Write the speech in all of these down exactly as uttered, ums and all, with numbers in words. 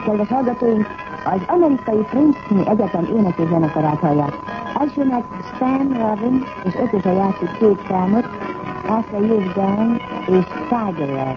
Kedves hallgatóink, az amerikai Princeton Egyetem énekes zenekarát hallják. Elsőnek Stan Robin és ötöse játszik két számot, After You've Gone és Tiger.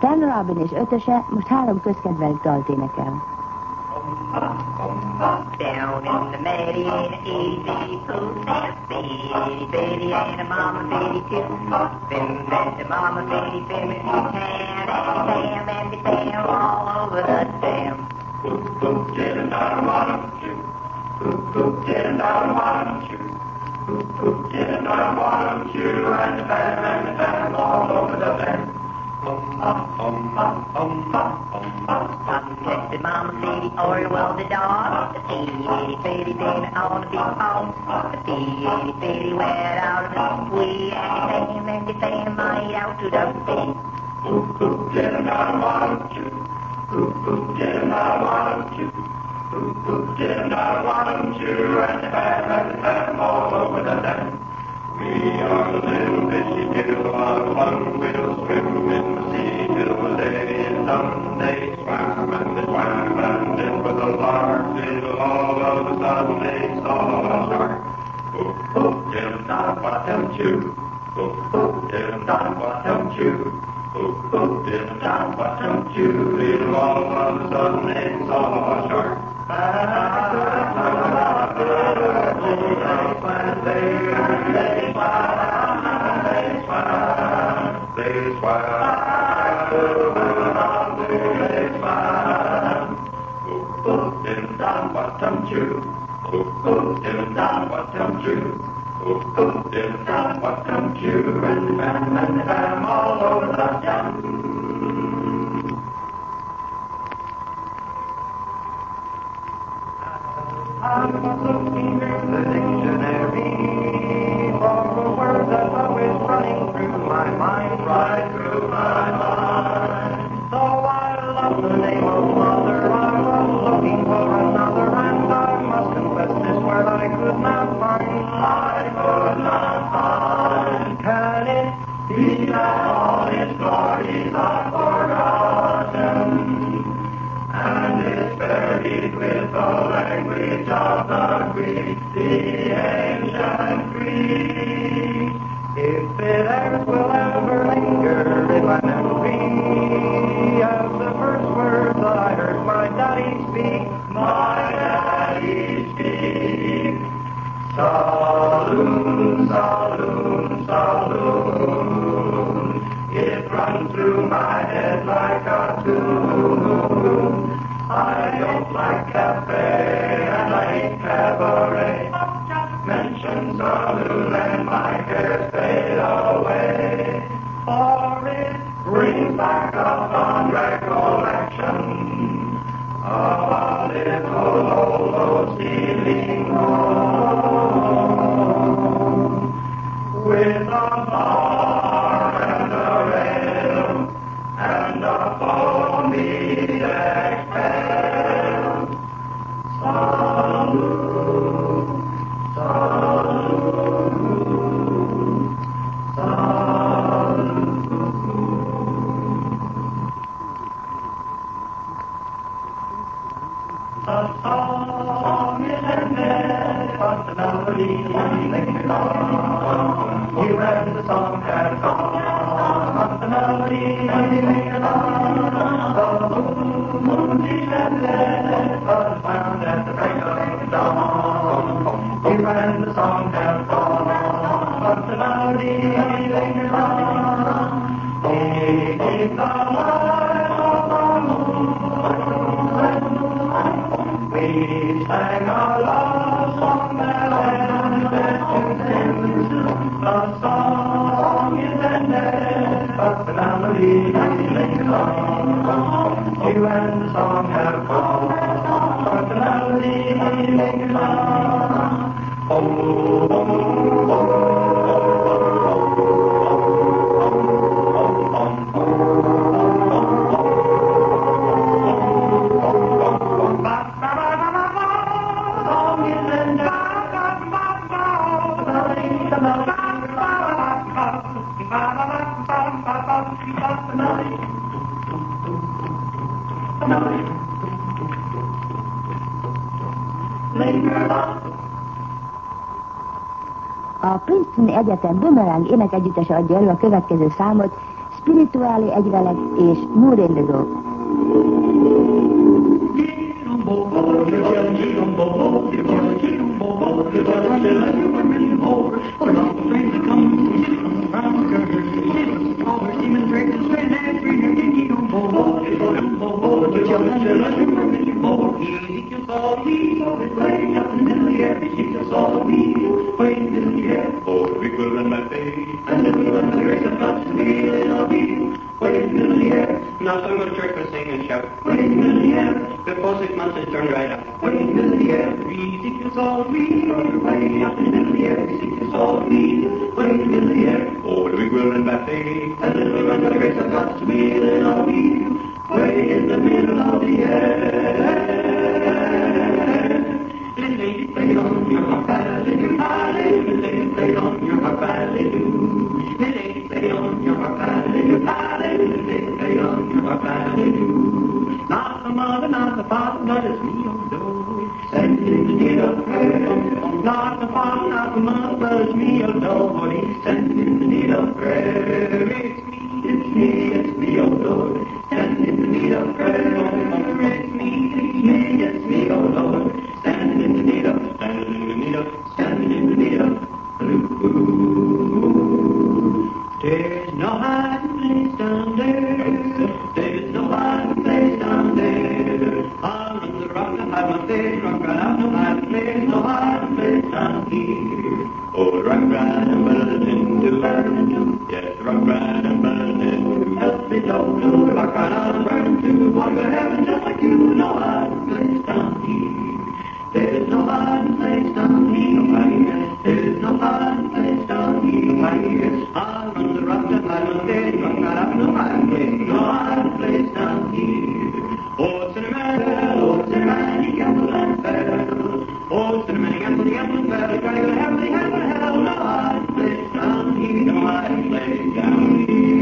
Stan Robin és ötöse most három közkedvelt dalt énekel. Down in the Meddy ain't a easy food. Bitty, bitty ain't a mama bitty too. Bim, bim, the mama bitty, bim, if you can. And bam, and bam, all over the dam. Boop, boop, getting down, bottom, shoot. Boop, boop, getting down, bottom, shoot. Boop, boop, getting down, bottom, shoot. And the bam, and the bam, all over the dam. Um, um, um, um, um, um. Texted Mama City, Orwell the dog. The itty bitty didn't on the big home. The itty bitty went out of the way. And the and the fan might out to the sea. Boop, boop, getting down, bottom, shoot. Boop, boop, getting down, bottom, shoot. Boop, boop, getting down, bottom, shoot. And the bam, and the bam, all over the dam. We are the little fishy people of fun. We'll swim in the sea till the day is done. They swam and they swam and then with a lark till all of a sudden they saw a shark. Boop, boop, get him down, bottom, chew. Boop, boop, get him down, bottom, chew. Boop, boop, get him down, bottom, chew. Till all of a sudden they saw a shark. They swam, they swam. Boop, boop, get him down, bottom, chew. Boop, boop, get him down, bottom, chew. Boop, boop, get him down, bottom, chew. And bam, and bam, all over the dam. I was looking in the dictionary for a word that's always running through my mind, right through my mind. Though I love the name of mother, I was looking for another, and I must confess this word I could not find. I could not find. Can it be that all its glories are forgotten? And it's buried with the language of the Greek, the ancient Greek. If it ever will ever linger in my memory of the first words that I heard my daddy speak, my daddy speak. Saloon, saloon, saloon. It runs through my head like a tune. I don't like cafe and I hate cabaret. Mention saloon and my cares fade away. For it brings back a fond recollection of a little old old stealing home. With a bar and a rail and a foamy deck pail. Saloon, saloon, saloon. The song is ended, but the melody lingers on. You and the song has gone, but the melody lingers on. The moon is ended, but found at the break of dawn. You and the song have gone, but the melody lingers on. It is the light of the moon. We sang our love song that ended to sing. The song is ended, but the melody lingers on. You and the song have gone, but the melody lingers on. Oh, oh, oh, oh, oh. A Princeton Egyetem Boomerang énekegyüttese adja elő a következő számot Spirituali egyvelek és Moore in the Go. Now some go to church and sing and shout, waiting in the air. Before six months it's turned right up. Waiting in the air, we seek your soul, we are way up in the air. We seek your soul, we waiting in the air. Oh, but we will in by faith, and then we run by the grace of God to be in our view, way in the middle of the air. Lady, play on your harp, hallelujah, hallelujah. Lady, play on your harp, hallelujah. Lady, play on your harp, hallelujah, hallelujah. Lady, play on your harp, hallelujah. Not the mother, not the father, but it's me, oh Lord, sending the need of prayer. Not the father, not the mother, but it's me, oh Lord, he's sending the need of prayer. It's me, it's me, it's me, oh Lord, sending the need of prayer. It's me, it's me, it's me, oh Lord, standing in the need of, standing in the need of, standing in the need of. There's no hiding place down there. There's no hiding place down there. I'll run the rock to hide my face, rock right out, no hiding place, no hiding place down here. Oh, rock right and burning to burning to, yes, rock right and burning to. Help me, don't do, rock right out and burning to. Want to go to heaven just like you, no hiding place down here. There's no hiding place down here. There's no hiding place down here. I'll run the rock to hide my face, rock right out, no hiding place, no hiding place down here. Oh, Cinnamon, oh, Cinnamon, he gambled and fell. Oh, Cinnamon, he gambled, he gambled and fell. He's trying to go to heaven, he had to hell, no hiding place down here, no hiding place down here.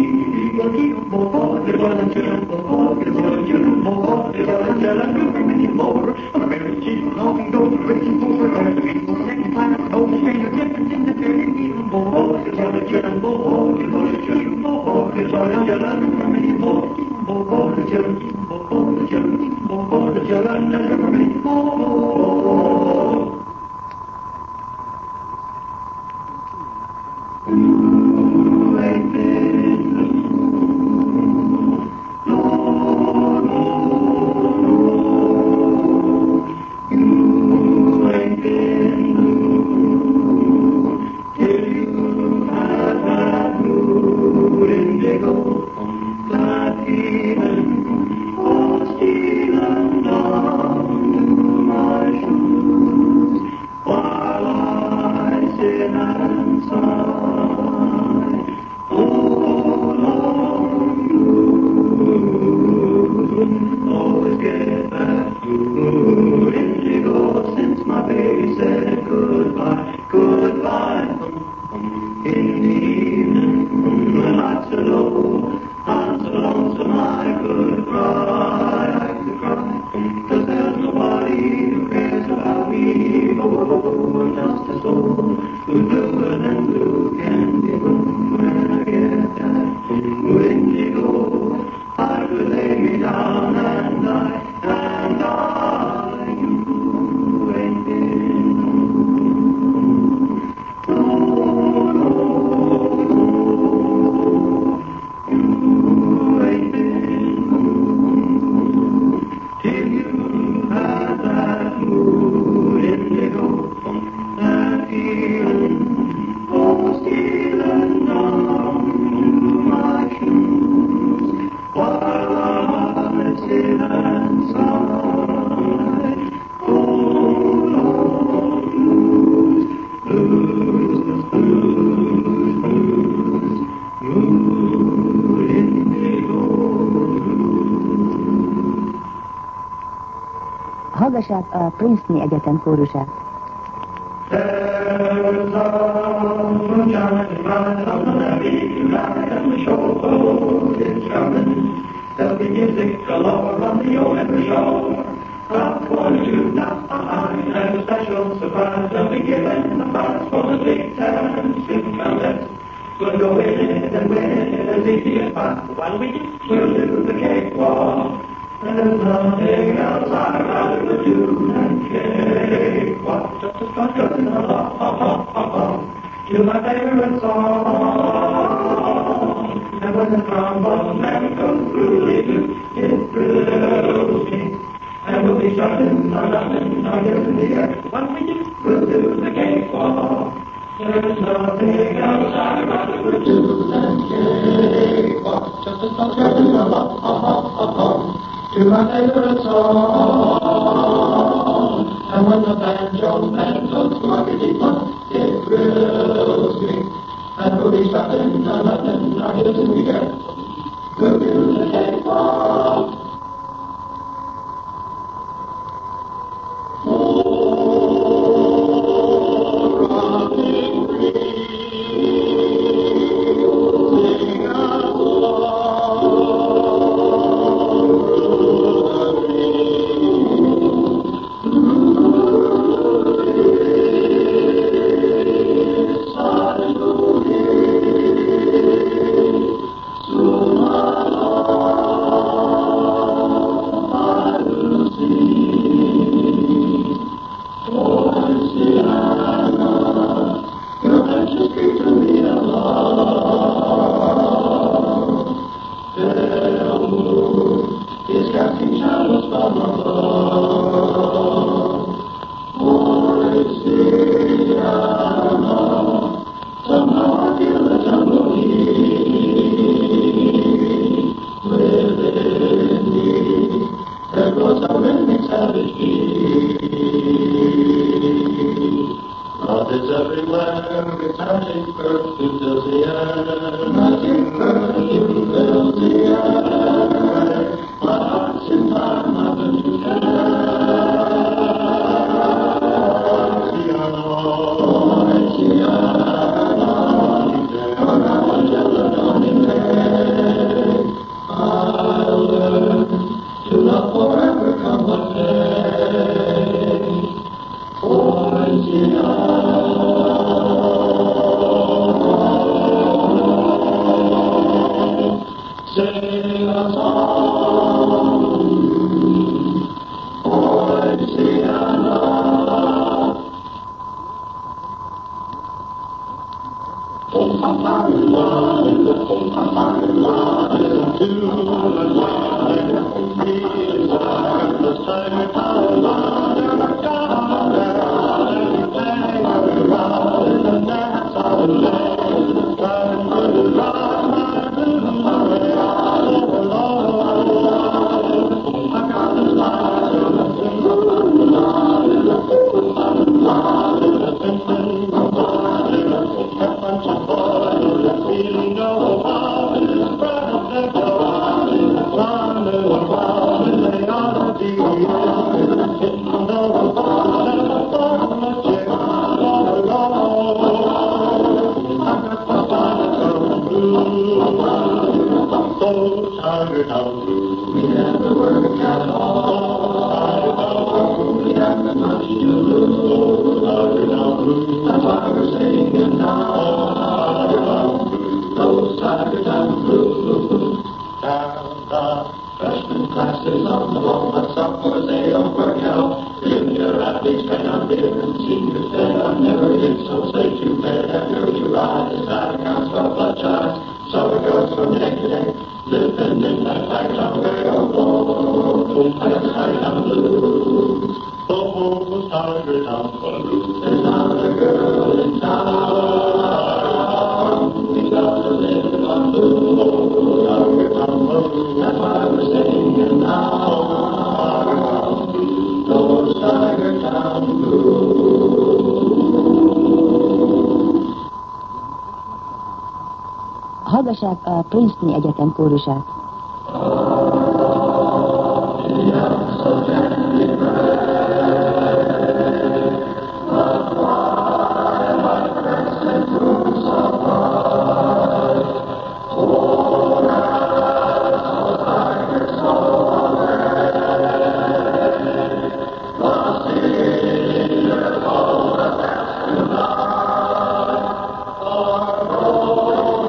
Hallgassák a Princetoni Egyetem kórusát. There's a moonshine right on the levee, right on the shore, it's coming. There'll be music galore on the old Ember shore. From quarter to knock behind, and a special surprise, they'll be giving the prize for the big ten. Soon come let's, We'll go in and win and easy and fun. What'll we do? We'll do the cakewalk. And there's nothing else I'd rather do than cakewalk. Just a start going along, along, along, to my favorite song. And when the trombone man comes through, it thrills me. And we'll be jumping, or nothing, or in the air. What'll we do? We'll do the cakewalk. There's nothing else I'd rather do than cakewalk. Just a start going along, along, along, to my favorite song. And when the banjo man comes marketing on, it thrills me. And we'll be stopping, or nothing, or in the air. We'll do the cakewalk. Hallgassák a Princetoni Egyetem kórusát. Oh,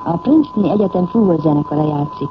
A Princetoni Egyetem fúvózenekara játszik.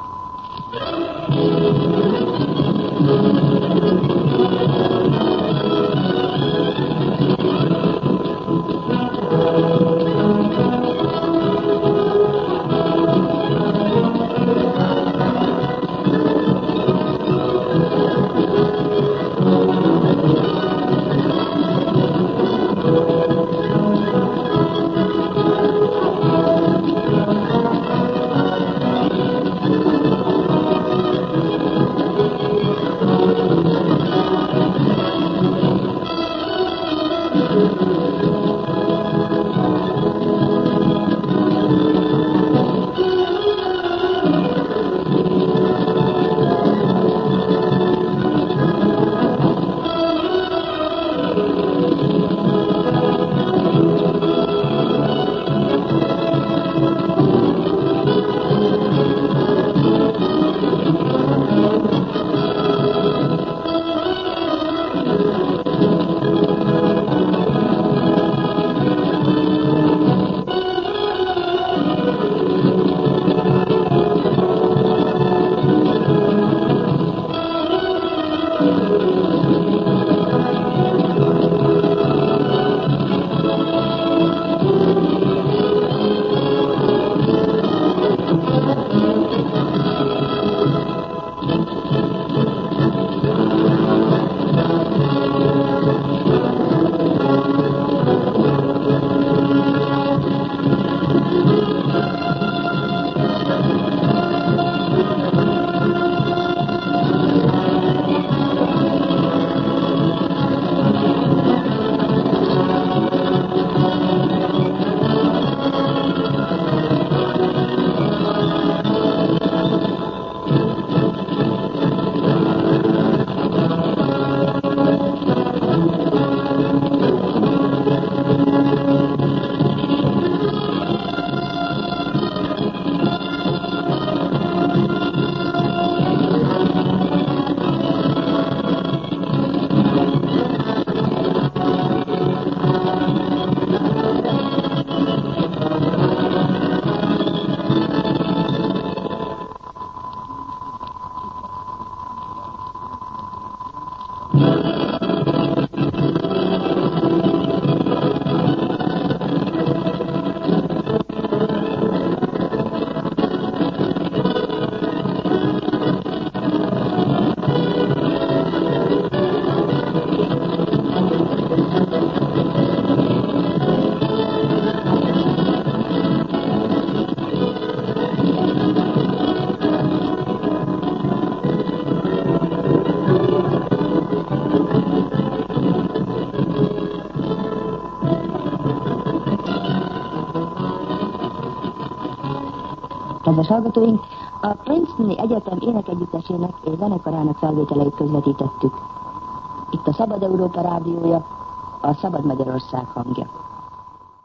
Kedves hallgatóink, a Princetoni Egyetem énekegyüttesének és zenekarának felvételeit közvetítettük. Itt a Szabad Európa rádiója, a Szabad Magyarország hangja.